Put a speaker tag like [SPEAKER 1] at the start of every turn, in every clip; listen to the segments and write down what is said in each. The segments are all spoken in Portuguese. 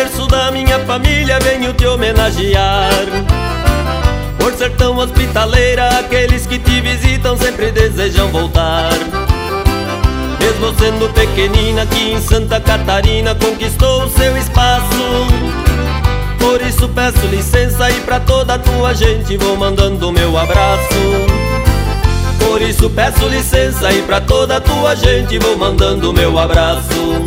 [SPEAKER 1] berço da minha família venho te homenagear. Por ser tão hospitaleira, aqueles que te visitam sempre desejam voltar. Mesmo sendo pequenina, aqui em Santa Catarina conquistou o seu espaço. Por isso peço licença e pra toda a tua gente vou mandando o meu abraço. Por isso peço licença e pra toda a tua gente vou mandando o meu abraço.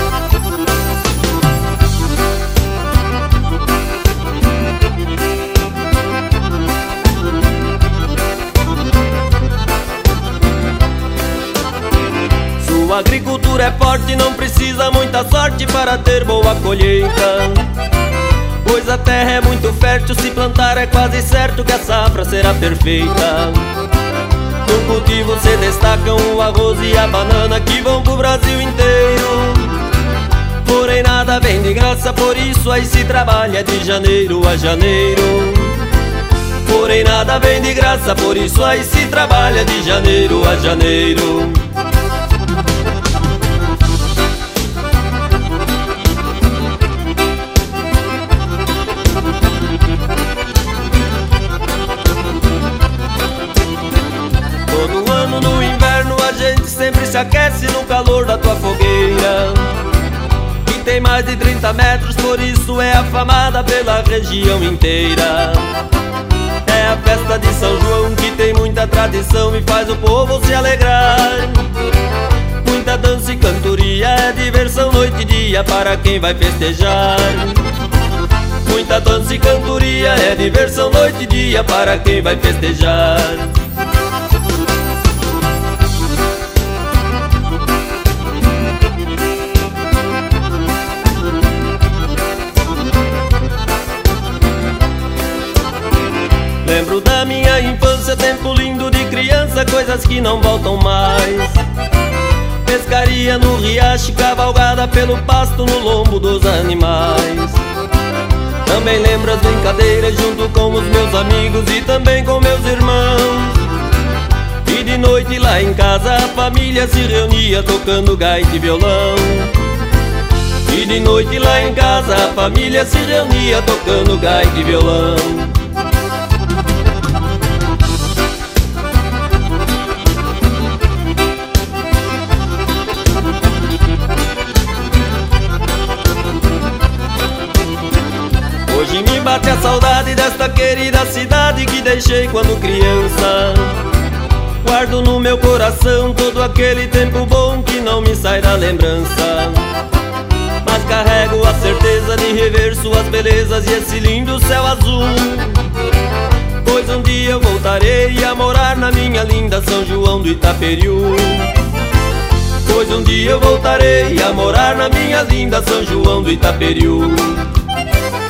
[SPEAKER 1] Sua agricultura é forte, não precisa muita sorte para ter boa colheita. Pois a terra é muito fértil, se plantar é quase certo que a safra será perfeita. No cultivo se destacam o arroz e a banana que vão pro Brasil inteiro. Porém nada vem de graça, por isso aí se trabalha de janeiro a janeiro. Porém nada vem de graça, por isso aí se trabalha de janeiro a janeiro. Todo ano no inverno a gente sempre se aquece no calor da tua fogueira, que tem mais de 30 metros, por isso é afamada pela região inteira. É a festa de São João que tem muita tradição e faz o povo se alegrar. Muita dança e cantoria, é diversão noite e dia para quem vai festejar. Muita dança e cantoria, é diversão noite e dia para quem vai festejar. Lembro da minha infância, tempo lindo de criança, coisas que não voltam mais. Pescaria no riacho, cavalgada pelo pasto no lombo dos animais. Também lembro as brincadeiras junto com os meus amigos e também com meus irmãos. E de noite lá em casa a família se reunia tocando gaita e violão. E de noite lá em casa a família se reunia tocando gaita e violão. Hoje me bate a saudade desta querida cidade que deixei quando criança. Guardo no meu coração todo aquele tempo bom que não me sai da lembrança. Mas carrego a certeza de rever suas belezas e esse lindo céu azul. Pois um dia eu voltarei a morar na minha linda São João do Itaperiú. Pois um dia eu voltarei a morar na minha linda São João do Itaperiú.